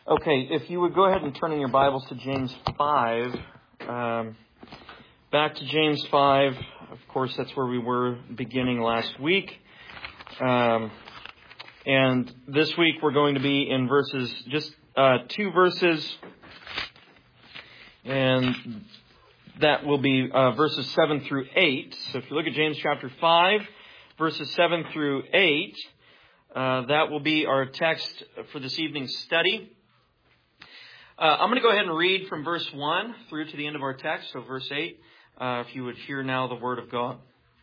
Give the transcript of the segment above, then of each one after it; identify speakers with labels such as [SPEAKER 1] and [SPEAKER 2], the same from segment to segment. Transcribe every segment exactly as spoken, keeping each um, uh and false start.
[SPEAKER 1] Okay, if you would go ahead and turn in your Bibles to James five. Um, back to James five. Of course, that's where we were beginning last week. Um, and this week we're going to be in verses, just uh, two verses. And that will be uh, verses seven through eight. So if you look at James chapter five, verses seven through eight, uh, that will be our text for this evening's study. Uh, I'm going to go ahead and read from verse one through to the end of our text, so verse eight, uh, if you would hear now the word of God.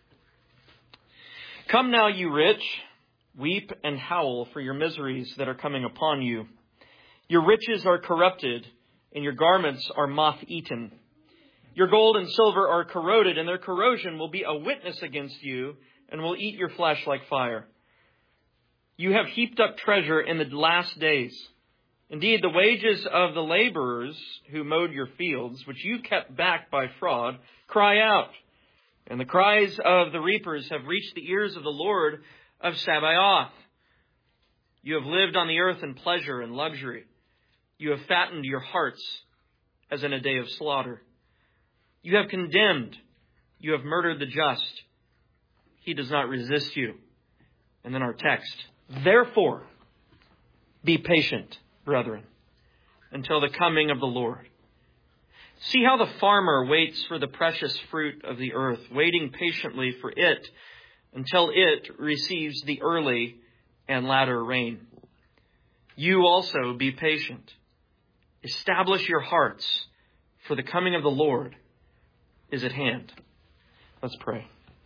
[SPEAKER 1] Come now, you rich, weep and howl for your miseries that are coming upon you. Your riches are corrupted, and your garments are moth-eaten. Your gold and silver are corroded, and their corrosion will be a witness against you, and will eat your flesh like fire. You have heaped up treasure in the last days. Indeed, the wages of the laborers who mowed your fields, which you kept back by fraud, cry out. And the cries of the reapers have reached the ears of the Lord of Sabaoth. You have lived on the earth in pleasure and luxury. You have fattened your hearts as in a day of slaughter. You have condemned. You have murdered the just. He does not resist you. And then our text. Therefore, be patient, brethren, until the coming of the Lord. See how the farmer waits for the precious fruit of the earth, waiting patiently for it until it receives the early and latter rain. You also be patient. Establish your hearts, for the coming of the Lord is at hand. Let's pray.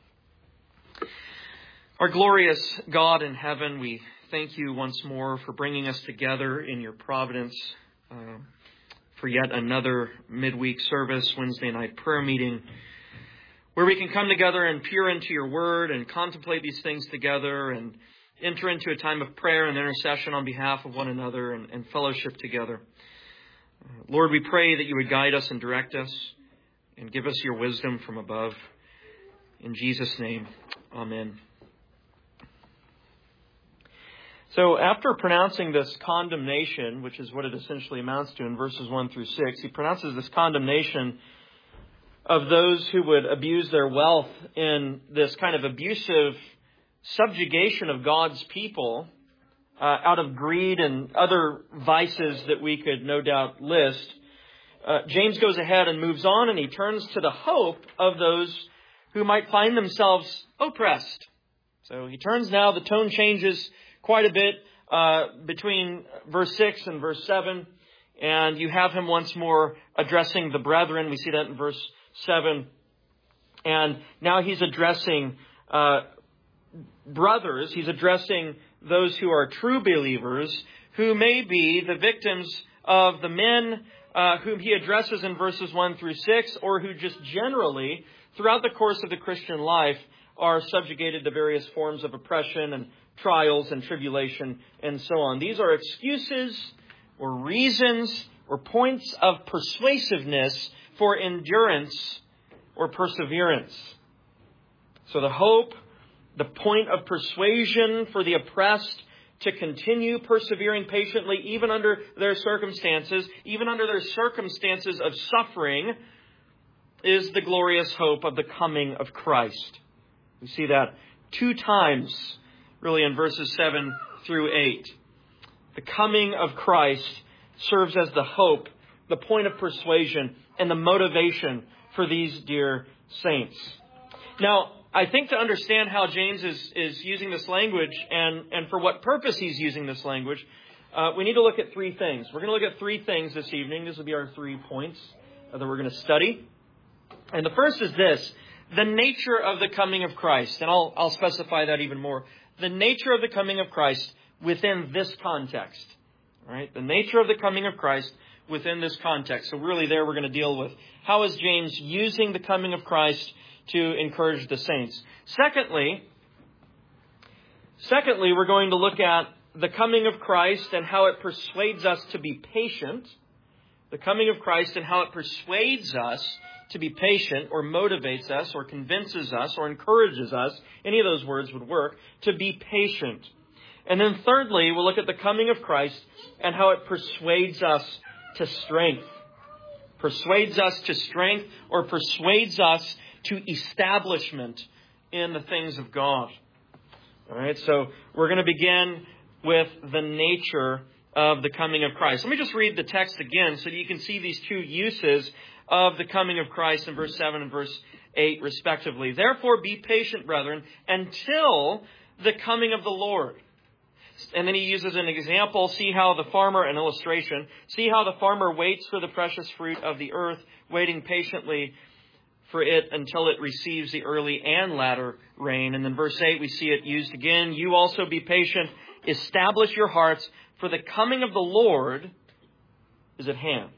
[SPEAKER 1] Our glorious God in heaven, we thank you once more for bringing us together in your providence uh, for yet another midweek service, Wednesday night prayer meeting, where we can come together and peer into your word and contemplate these things together and enter into a time of prayer and intercession on behalf of one another and, and fellowship together. Uh, Lord, we pray that you would guide us and direct us and give us your wisdom from above. In Jesus' name, amen. So after pronouncing this condemnation, which is what it essentially amounts to in verses one through six, he pronounces this condemnation of those who would abuse their wealth in this kind of abusive subjugation of God's people uh, out of greed and other vices that we could no doubt list. Uh, James goes ahead and moves on, and he turns to the hope of those who might find themselves oppressed. So he turns now, the tone changes quite a bit uh, between verse six and verse seven. And you have him once more addressing the brethren. We see that in verse seven. And now he's addressing uh, brothers. He's addressing those who are true believers, who may be the victims of the men uh, whom he addresses in verses one through six, or who just generally, throughout the course of the Christian life, are subjugated to various forms of oppression and trials and tribulation and so on. These are excuses or reasons or points of persuasiveness for endurance or perseverance. So the hope, the point of persuasion for the oppressed to continue persevering patiently even under their circumstances, even under their circumstances of suffering, is the glorious hope of the coming of Christ. We see that two times really in verses seven through eight. The coming of Christ serves as the hope, the point of persuasion, and the motivation for these dear saints. Now, I think to understand how James is, is using this language and, and for what purpose he's using this language, uh, we need to look at three things. We're going to look at three things this evening. This will be our three points that we're going to study. And the first is this: the nature of the coming of Christ. And I'll, I'll specify that even more. The nature of the coming of Christ within this context. All right? The nature of the coming of Christ within this context. So really there we're going to deal with how is James using the coming of Christ to encourage the saints. Secondly, secondly, we're going to look at the coming of Christ and how it persuades us to be patient. The coming of Christ and how it persuades us to be patient, or motivates us, or convinces us, or encourages us, any of those words would work, to be patient. And then thirdly, we'll look at the coming of Christ and how it persuades us to strength. Persuades us to strength or persuades us to establishment in the things of God. All right, so we're going to begin with the nature of the coming of Christ. Let me just read the text again so that you can see these two uses of the coming of Christ in verse seven and verse eight, respectively. Therefore, be patient, brethren, until the coming of the Lord. And then he uses an example. See how the farmer, an illustration, see how the farmer waits for the precious fruit of the earth, waiting patiently for it until it receives the early and latter rain. And then verse eight, we see it used again. You also be patient, establish your hearts, for the coming of the Lord is at hand.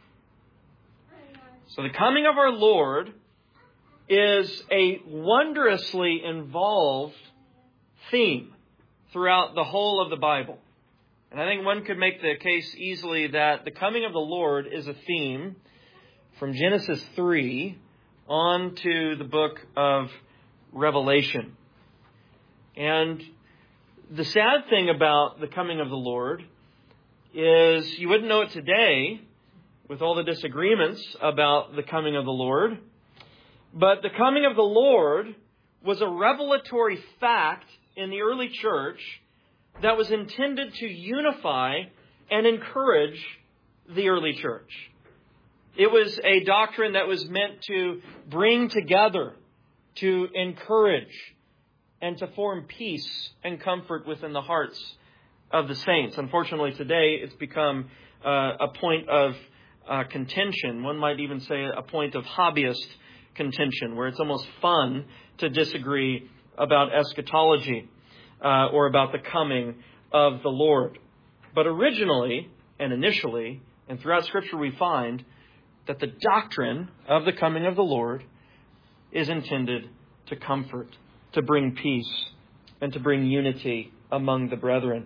[SPEAKER 1] So the coming of our Lord is a wondrously involved theme throughout the whole of the Bible. And I think one could make the case easily that the coming of the Lord is a theme from Genesis three on to the book of Revelation. And the sad thing about the coming of the Lord is you wouldn't know it today with all the disagreements about the coming of the Lord. But the coming of the Lord was a revelatory fact in the early church that was intended to unify and encourage the early church. It was a doctrine that was meant to bring together, to encourage, and to form peace and comfort within the hearts of the saints. Unfortunately, today it's become uh, a point of uh, contention. One might even say a point of hobbyist contention, where it's almost fun to disagree about eschatology uh, or about the coming of the Lord. But originally and initially, and throughout Scripture, we find that the doctrine of the coming of the Lord is intended to comfort, to bring peace, and to bring unity among the brethren.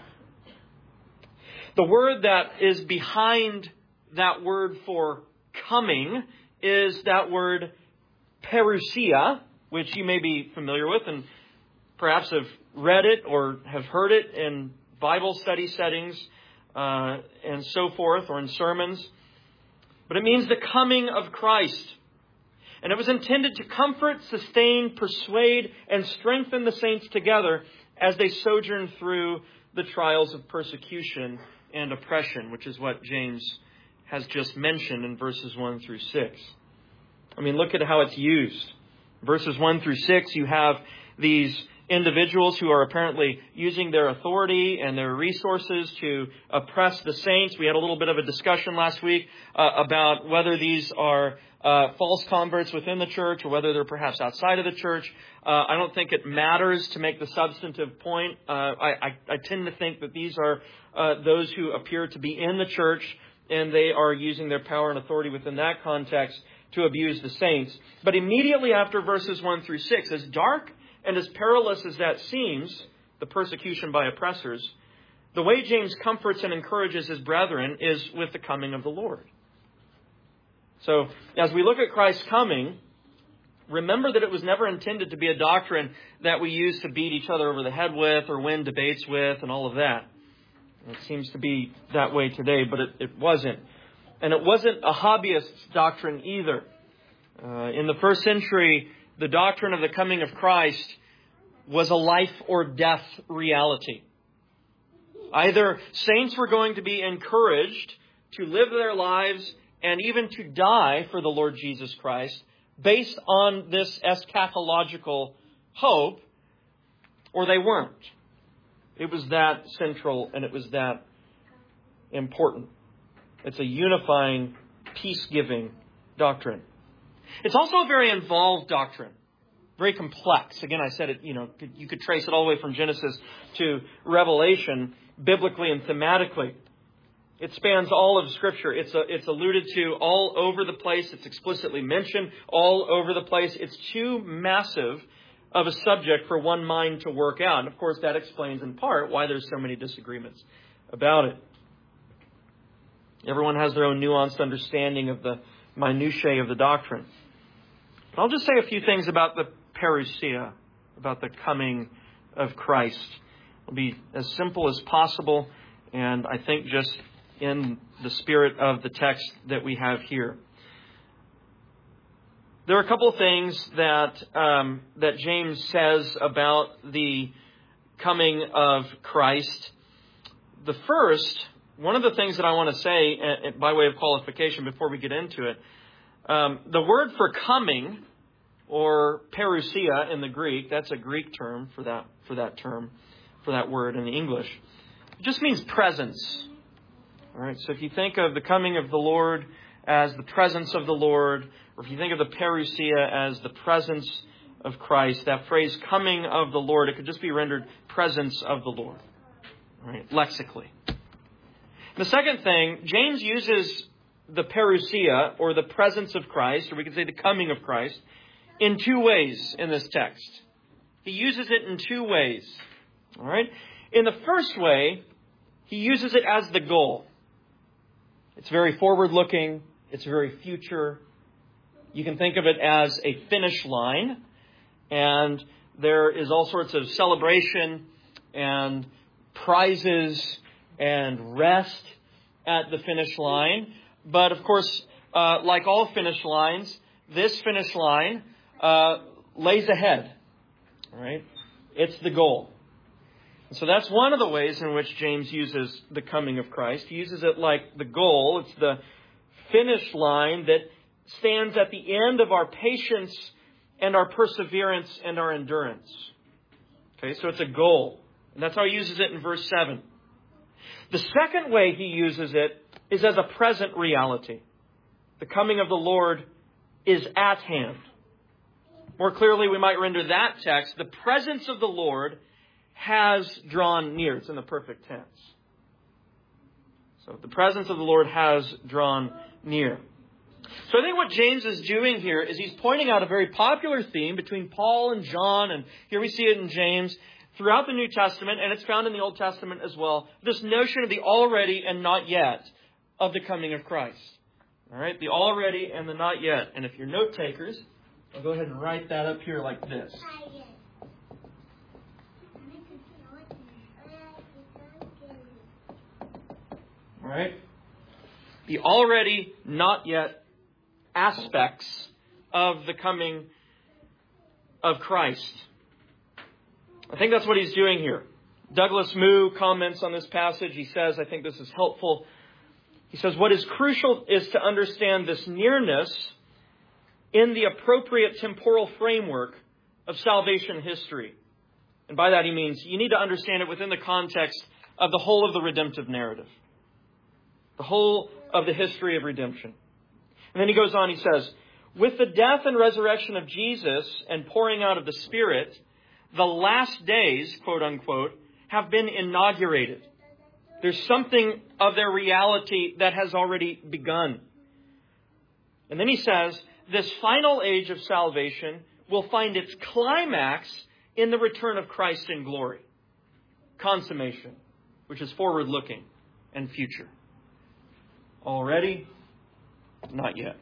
[SPEAKER 1] The word that is behind that word for coming is that word parousia, which you may be familiar with and perhaps have read it or have heard it in Bible study settings uh, and so forth, or in sermons. But it means the coming of Christ. And it was intended to comfort, sustain, persuade, and strengthen the saints together as they sojourn through the trials of persecution and oppression, which is what James has just mentioned in verses one through six. I mean, look at how it's used. Verses one through six, you have these individuals who are apparently using their authority and their resources to oppress the saints. We had a little bit of a discussion last week uh, about whether these are uh, false converts within the church or whether they're perhaps outside of the church. Uh, I don't think it matters to make the substantive point. Uh, I, I, I tend to think that these are uh, those who appear to be in the church, and they are using their power and authority within that context to abuse the saints. But immediately after verses one through six, as dark and as perilous as that seems, the persecution by oppressors, the way James comforts and encourages his brethren is with the coming of the Lord. So, as we look at Christ's coming, remember that it was never intended to be a doctrine that we use to beat each other over the head with or win debates with and all of that. It seems to be that way today, but it, it wasn't. And it wasn't a hobbyist's doctrine either. Uh, in the first century, the doctrine of the coming of Christ was a life or death reality. Either saints were going to be encouraged to live their lives and even to die for the Lord Jesus Christ based on this eschatological hope, or they weren't. It was that central and it was that important. It's a unifying, peace-giving doctrine. It's also a very involved doctrine, very complex. Again, I said it, you know, you could trace it all the way from Genesis to Revelation, biblically and thematically. It spans all of Scripture. It's a, it's alluded to all over the place. It's explicitly mentioned all over the place. It's too massive of a subject for one mind to work out. And of course, that explains in part why there's so many disagreements about it. Everyone has their own nuanced understanding of the minutiae of the doctrine. But I'll just say a few things about the parousia, about the coming of Christ. It'll be as simple as possible, and I think just in the spirit of the text that we have here. There are a couple of things that um, that James says about the coming of Christ. The first, one of the things that I want to say uh, by way of qualification before we get into it, um, the word for coming, or parousia in the Greek, that's a Greek term for that for that term, for that word in the English. It just means presence. All right. So if you think of the coming of the Lord as the presence of the Lord, or if you think of the parousia as the presence of Christ, that phrase coming of the Lord, it could just be rendered presence of the Lord. All right, lexically. The second thing, James uses the parousia, or the presence of Christ, or we could say the coming of Christ, in two ways in this text. He uses it in two ways. All right? In the first way, he uses it as the goal. It's very forward-looking. It's very future. You can think of it as a finish line. And there is all sorts of celebration and prizes and rest at the finish line. But of course, uh, like all finish lines, this finish line uh, lays ahead. All right? It's the goal. And so that's one of the ways in which James uses the coming of Christ. He uses it like the goal. It's the finish line that stands at the end of our patience and our perseverance and our endurance. Okay, so it's a goal. And that's how he uses it in verse seven. The second way he uses it is as a present reality. The coming of the Lord is at hand. More clearly, we might render that text, the presence of the Lord has drawn near. It's in the perfect tense. So the presence of the Lord has drawn near. So I think what James is doing here is he's pointing out a very popular theme between Paul and John, and here we see it in James, throughout the New Testament, and it's found in the Old Testament as well, this notion of the already and not yet of the coming of Christ. All right, the already and the not yet. And if you're note takers, I'll go ahead and write that up here like this. All right, the already, not yet aspects of the coming of Christ. I think that's what he's doing here. Douglas Moo comments on this passage. He says, I think this is helpful. He says, what is crucial is to understand this nearness in the appropriate temporal framework of salvation history. And by that he means you need to understand it within the context of the whole of the redemptive narrative. The whole of the history of redemption. And then he goes on, he says, with the death and resurrection of Jesus and pouring out of the Spirit, the last days, quote unquote, have been inaugurated. There's something of their reality that has already begun. And then he says, this final age of salvation will find its climax in the return of Christ in glory. Consummation, which is forward-looking and future. Already, not yet.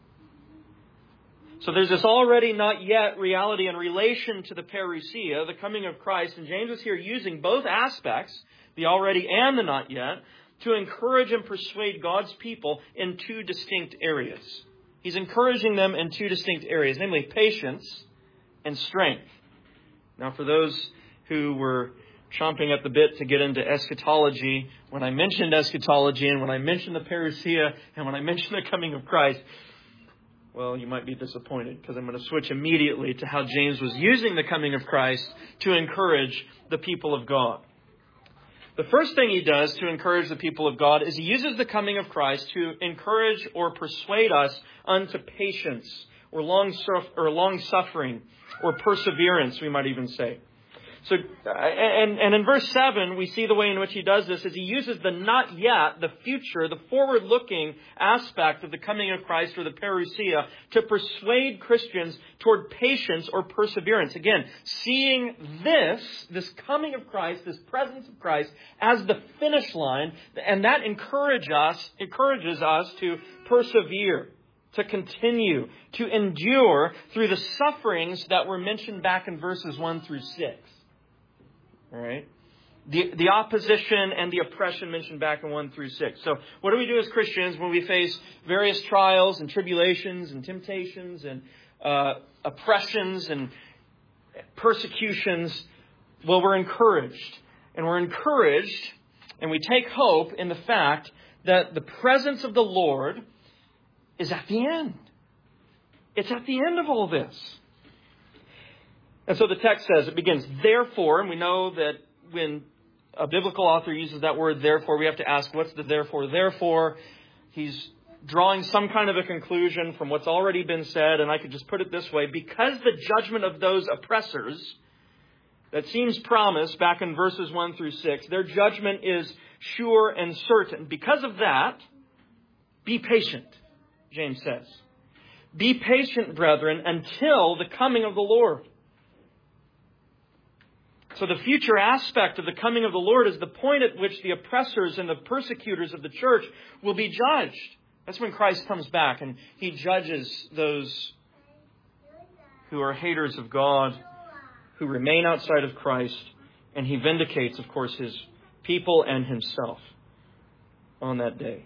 [SPEAKER 1] So there's this already not yet reality in relation to the parousia, the coming of Christ. And James is here using both aspects, the already and the not yet, to encourage and persuade God's people in two distinct areas. He's encouraging them in two distinct areas, namely patience and strength. Now, for those who were chomping at the bit to get into eschatology, when I mentioned eschatology and when I mentioned the parousia and when I mentioned the coming of Christ, well, you might be disappointed because I'm going to switch immediately to how James was using the coming of Christ to encourage the people of God. The first thing he does to encourage the people of God is he uses the coming of Christ to encourage or persuade us unto patience or long or long suffering or perseverance, we might even say. So, and, and in verse seven, we see the way in which he does this is he uses the not yet, the future, the forward-looking aspect of the coming of Christ or the parousia to persuade Christians toward patience or perseverance. Again, seeing this, this coming of Christ, this presence of Christ as the finish line, and that encourage us, encourages us to persevere, to continue, to endure through the sufferings that were mentioned back in verses one through six. All right. The, the opposition and the oppression mentioned back in one through six. So what do we do as Christians when we face various trials and tribulations and temptations and uh, oppressions and persecutions? Well, we're encouraged. And we're encouraged and we take hope in the fact that the presence of the Lord is at the end. It's at the end of all this. And so the text says, it begins, therefore, and we know that when a biblical author uses that word, therefore, we have to ask, what's the therefore? Therefore, he's drawing some kind of a conclusion from what's already been said, and I could just put it this way, because the judgment of those oppressors that seems promised back in verses one through six, their judgment is sure and certain. Because of that, be patient, James says. Be patient, brethren, until the coming of the Lord. So the future aspect of the coming of the Lord is the point at which the oppressors and the persecutors of the church will be judged. That's when Christ comes back and he judges those who are haters of God, who remain outside of Christ, and he vindicates, of course, his people and himself on that day.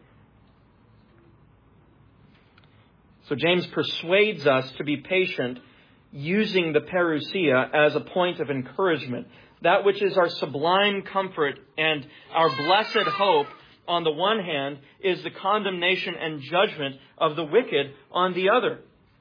[SPEAKER 1] So James persuades us to be patient using the parousia as a point of encouragement. That which is our sublime comfort and our blessed hope on the one hand is the condemnation and judgment of the wicked on the other.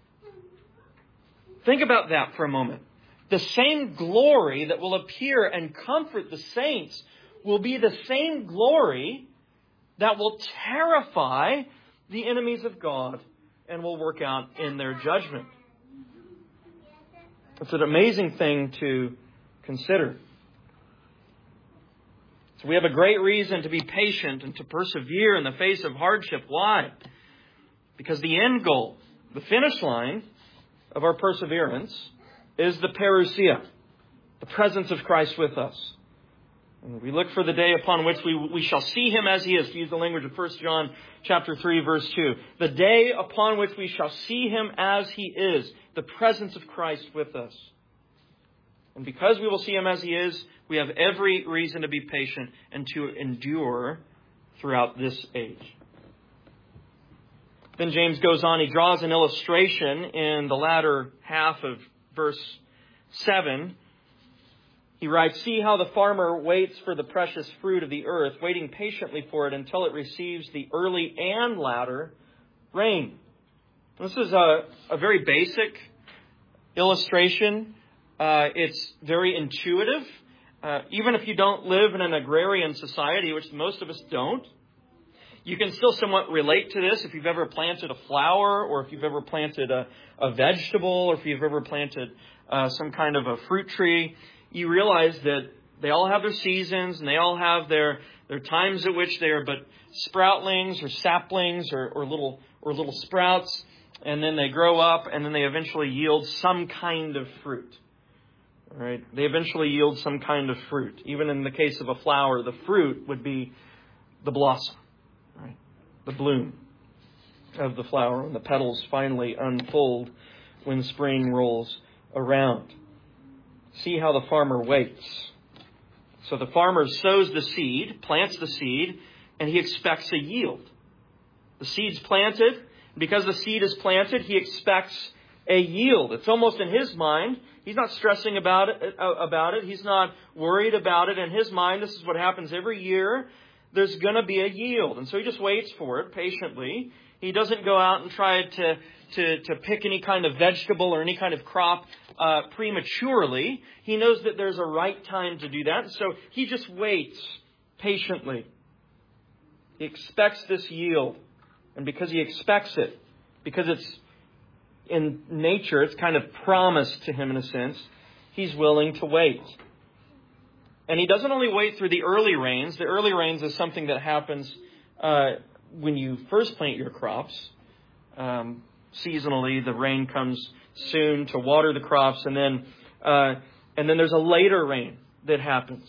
[SPEAKER 1] Think about that for a moment. The same glory that will appear and comfort the saints will be the same glory that will terrify the enemies of God and will work out in their judgment. It's an amazing thing to consider. So we have a great reason to be patient and to persevere in the face of hardship. Why? Because the end goal, the finish line of our perseverance is the parousia, the presence of Christ with us. And we look for the day upon which we, we shall see him as he is, to use the language of First John chapter three, verse two. The day upon which we shall see him as he is, the presence of Christ with us. And because we will see him as he is, we have every reason to be patient and to endure throughout this age. Then James goes on, he draws an illustration in the latter half of verse seven. He writes, see how the farmer waits for the precious fruit of the earth, waiting patiently for it until it receives the early and latter rain. This is a, a very basic illustration. Uh, it's very intuitive. Uh, even if you don't live in an agrarian society, which most of us don't, you can still somewhat relate to this if you've ever planted a flower or if you've ever planted a, a vegetable or if you've ever planted uh, some kind of a fruit tree. You realize that they all have their seasons and they all have their, their times at which they are but sproutlings or saplings or, or little or little sprouts, and then they grow up and then they eventually yield some kind of fruit. All right? They eventually yield some kind of fruit. Even in the case of a flower, the fruit would be the blossom, right? The bloom of the flower, and the petals finally unfold when spring rolls around. See how the farmer waits. So the farmer sows the seed, plants the seed, and he expects a yield. The seed's planted. Because the seed is planted, he expects a yield. It's almost in his mind. He's not stressing about it, about it. He's not worried about it. In his mind, this is what happens every year. There's going to be a yield. And so he just waits for it patiently. He doesn't go out and try to, to, to pick any kind of vegetable or any kind of crop uh, prematurely. He knows that there's a right time to do that. So he just waits patiently. He expects this yield. And because he expects it, because it's in nature, it's kind of promised to him in a sense, he's willing to wait. And he doesn't only wait through the early rains. The early rains is something that happens uh, when you first plant your crops. Um, seasonally, the rain comes soon to water the crops, and then uh, and then there's a later rain that happens.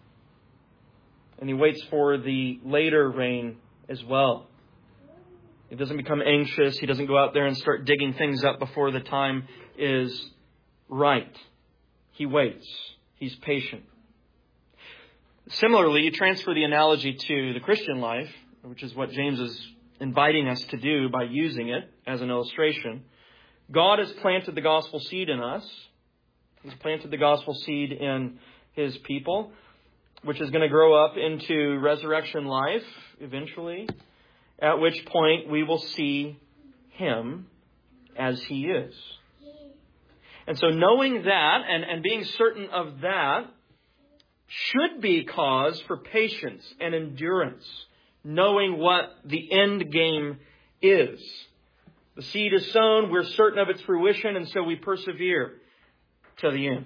[SPEAKER 1] And he waits for the later rain as well. He doesn't become anxious. He doesn't go out there and start digging things up before the time is right. He waits. He's patient. Similarly, you transfer the analogy to the Christian life, which is what James is inviting us to do by using it as an illustration. God has planted the gospel seed in us. He's planted the gospel seed in His people, which is going to grow up into resurrection life eventually, at which point we will see Him as He is. And so knowing that and, and being certain of that should be cause for patience and endurance, knowing what the end game is. The seed is sown, we're certain of its fruition, and so we persevere to the end.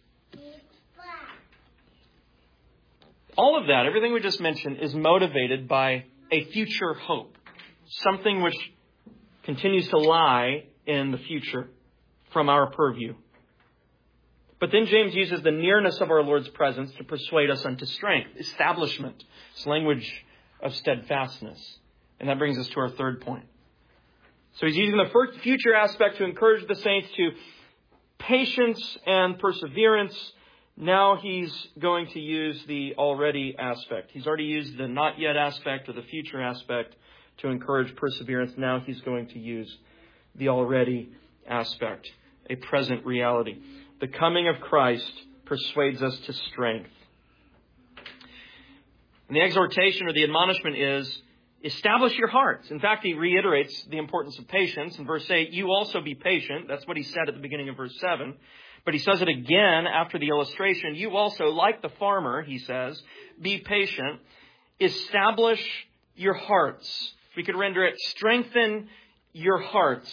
[SPEAKER 1] All of that, everything we just mentioned, is motivated by a future hope. Something which continues to lie in the future from our purview. But then James uses the nearness of our Lord's presence to persuade us unto strength, establishment. It's language of steadfastness. And that brings us to our third point. So he's using the first future aspect to encourage the saints to patience and perseverance. Now he's going to use the already aspect. He's already used the not yet aspect or the future aspect to encourage perseverance. Now he's going to use the already aspect, a present reality. The coming of Christ persuades us to strength. And the exhortation or the admonishment is, establish your hearts. In fact, he reiterates the importance of patience. In verse eight, you also be patient. That's what he said at the beginning of verse seven. But he says it again after the illustration. You also, like the farmer, he says, be patient. Establish your hearts. We could render it, strengthen your hearts.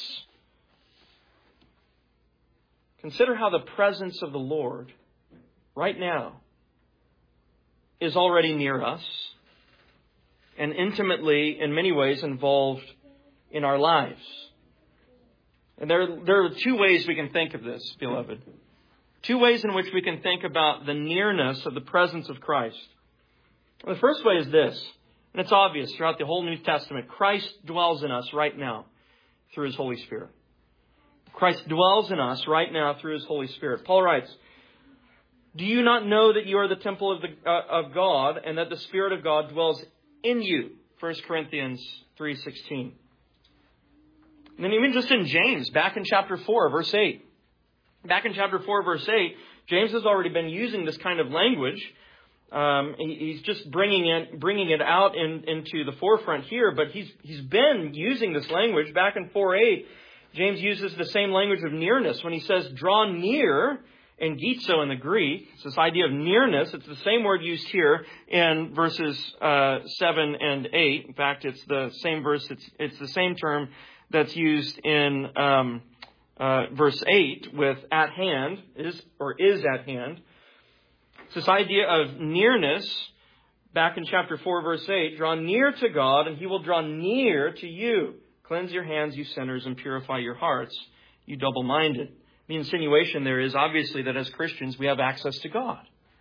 [SPEAKER 1] Consider how the presence of the Lord right now is already near us and intimately, in many ways, involved in our lives. And there, there are two ways we can think of this, beloved. Two ways in which we can think about the nearness of the presence of Christ. The first way is this, and it's obvious throughout the whole New Testament. Christ dwells in us right now through His Holy Spirit. Christ dwells in us right now through His Holy Spirit. Paul writes, do you not know that you are the temple of, the, uh, of God and that the Spirit of God dwells in you? First Corinthians three sixteen. And then even just in James, back in chapter four, verse eight. Back in chapter four, verse eight, James has already been using this kind of language. Um, he, he's just bringing it, bringing it out in, into the forefront here, but he's he's been using this language. Back in four eight, James uses the same language of nearness when he says, draw near, and gizo in the Greek. It's this idea of nearness. It's the same word used here in verses uh, seven and eight. In fact, it's the same verse. It's, it's the same term that's used in um, uh, verse eight with at hand, is or is at hand. It's this idea of nearness. Back in chapter four, verse eight, draw near to God, and He will draw near to you. Cleanse your hands, you sinners, and purify your hearts, you double-minded. The insinuation there is obviously that as Christians we have access to God.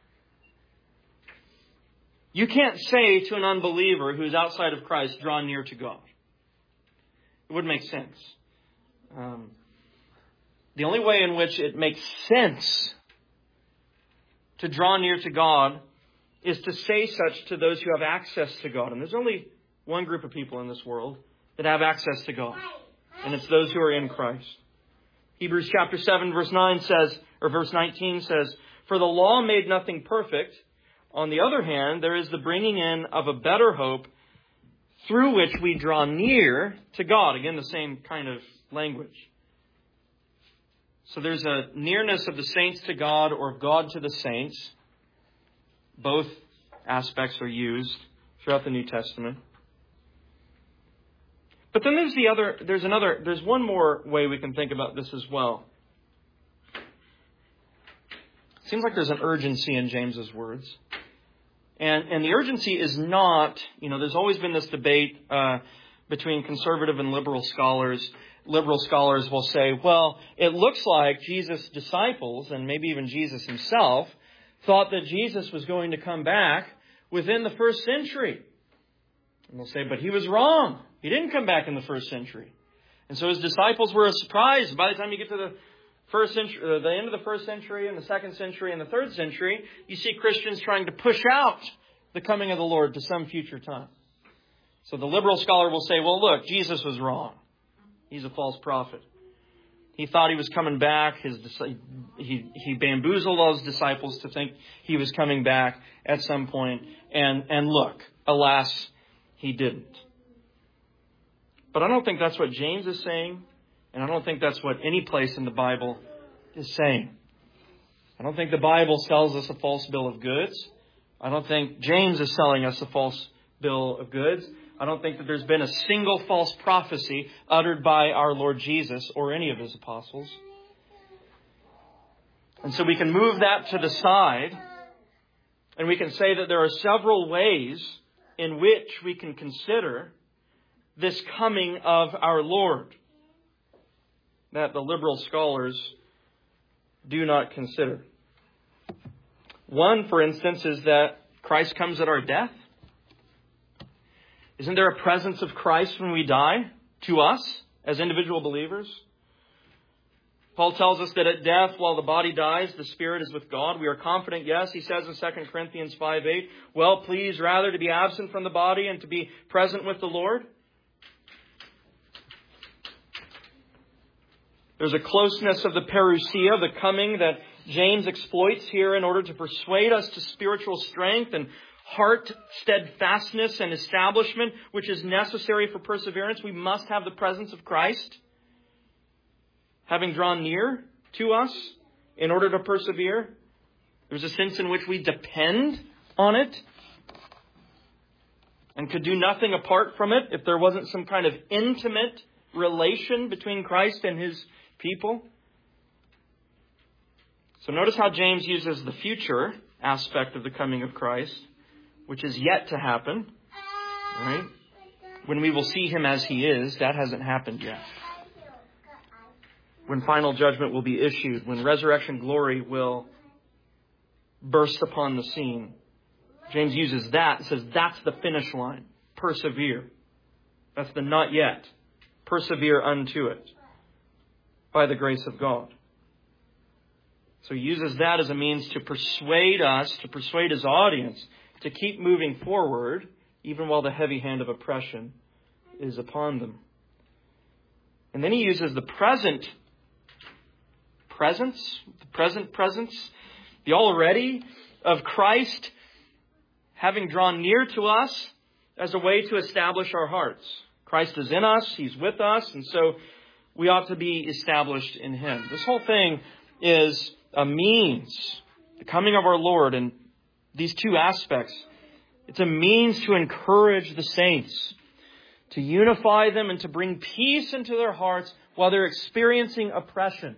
[SPEAKER 1] You can't say to an unbeliever who's outside of Christ, draw near to God. It wouldn't make sense. Um, the only way in which it makes sense to draw near to God is to say such to those who have access to God. And there's only one group of people in this world that have access to God. And it's those who are in Christ. Hebrews chapter seven verse nine says, or verse nineteen says, for the law made nothing perfect. On the other hand, there is the bringing in of a better hope through which we draw near to God. Again, the same kind of language. So there's a nearness of the saints to God or of God to the saints. Both aspects are used throughout the New Testament. But then there's the other, there's another, there's one more way we can think about this as well. It seems like there's an urgency in James's words. And, and the urgency is not, you know, there's always been this debate uh, between conservative and liberal scholars. Liberal scholars will say, well, it looks like Jesus' disciples, and maybe even Jesus himself, thought that Jesus was going to come back within the first century. And they'll say, but he was wrong. He didn't come back in the first century. And so his disciples were surprised. By the time you get to the first century, uh, the end of the first century and the second century and the third century, you see Christians trying to push out the coming of the Lord to some future time. So the liberal scholar will say, well, look, Jesus was wrong. He's a false prophet. He thought he was coming back. His he he bamboozled all his disciples to think he was coming back at some point. And, and look, alas, he didn't. But I don't think that's what James is saying. And I don't think that's what any place in the Bible is saying. I don't think the Bible sells us a false bill of goods. I don't think James is selling us a false bill of goods. I don't think that there's been a single false prophecy uttered by our Lord Jesus or any of his apostles. And so we can move that to the side, and we can say that there are several ways in which we can consider this coming of our Lord that the liberal scholars do not consider. One, for instance, is that Christ comes at our death. Isn't there a presence of Christ when we die to us as individual believers? Paul tells us that at death, while the body dies, the spirit is with God. We are confident, yes, he says in Second Corinthians five eight, well, please rather to be absent from the body and to be present with the Lord. There's a closeness of the parousia, the coming that James exploits here in order to persuade us to spiritual strength and heart steadfastness and establishment, which is necessary for perseverance. We must have the presence of Christ having drawn near to us in order to persevere. There's a sense in which we depend on it and could do nothing apart from it if there wasn't some kind of intimate relation between Christ and his people. So notice how James uses the future aspect of the coming of Christ, which is yet to happen, right? When we will see him as he is, that hasn't happened yet. When final judgment will be issued, when resurrection glory will burst upon the scene. James uses that and says that's the finish line. Persevere. That's the not yet. Persevere unto it by the grace of God. So he uses that as a means to persuade us, to persuade his audience to keep moving forward, even while the heavy hand of oppression is upon them. And then he uses the present presence, the present presence, the already of Christ having drawn near to us as a way to establish our hearts. Christ is in us, he's with us, and so we ought to be established in him. This whole thing is a means, the coming of our Lord, and these two aspects. It's a means to encourage the saints, to unify them and to bring peace into their hearts while they're experiencing oppression.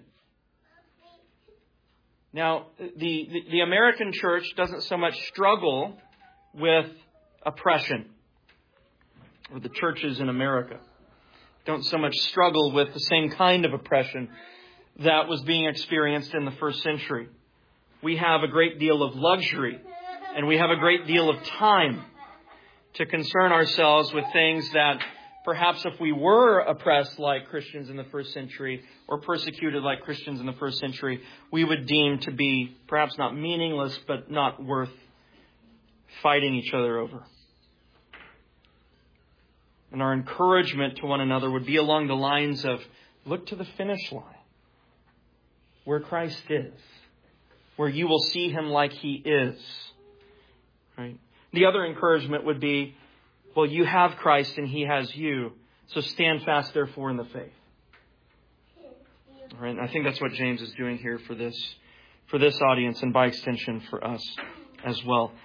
[SPEAKER 1] Now, the, the, the American church doesn't so much struggle with oppression, or the churches in America don't so much struggle with the same kind of oppression that was being experienced in the first century. We have a great deal of luxury, and we have a great deal of time to concern ourselves with things that perhaps if we were oppressed like Christians in the first century or persecuted like Christians in the first century, we would deem to be perhaps not meaningless, but not worth fighting each other over. And our encouragement to one another would be along the lines of, look to the finish line, where Christ is, where you will see him like he is. Right? The other encouragement would be, well, you have Christ and he has you, so stand fast, therefore, in the faith. All right? And I think that's what James is doing here for this, for this audience, and by extension for us as well.